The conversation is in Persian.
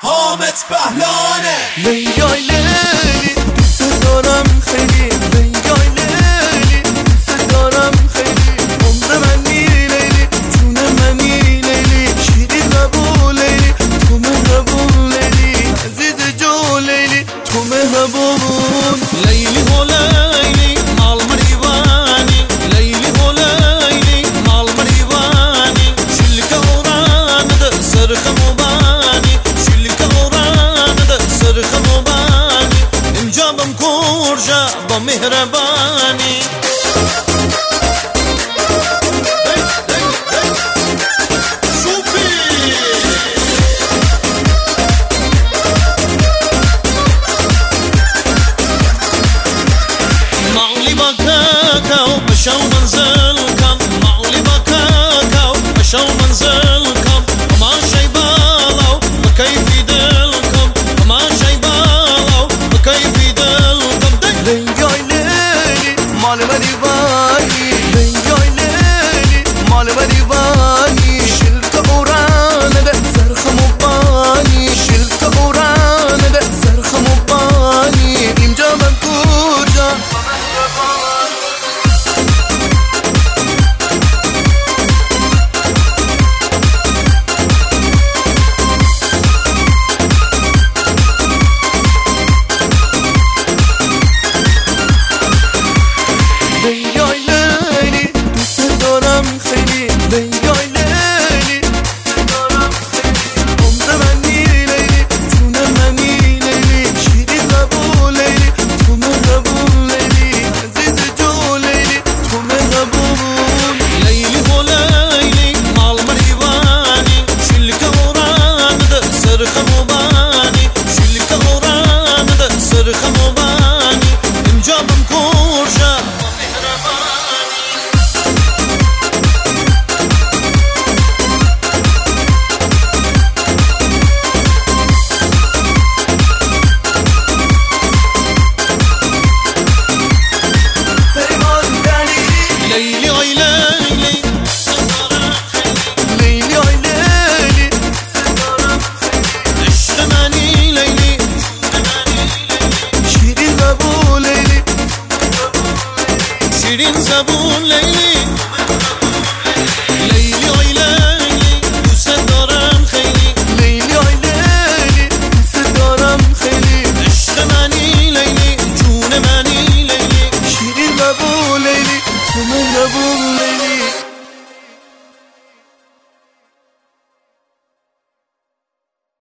حامد بهلانه. لیلای لیلی دوست دارم خیلی، لیلای لیلی دوست دارم خیلی، عمر منی لیلی، جون منی لیلی، شیری قبول لیلی، تو مهربون لیلی، عزیز جو لیلی، تو مهربون. لیلی و لیلی مال مریوانی، لیلی و لیلی مال مریوانی، شلک اوران ده سرخ مبانی، شلک اوران ده سرخ مبانی، نمجابم کورجا با مهربانی. شو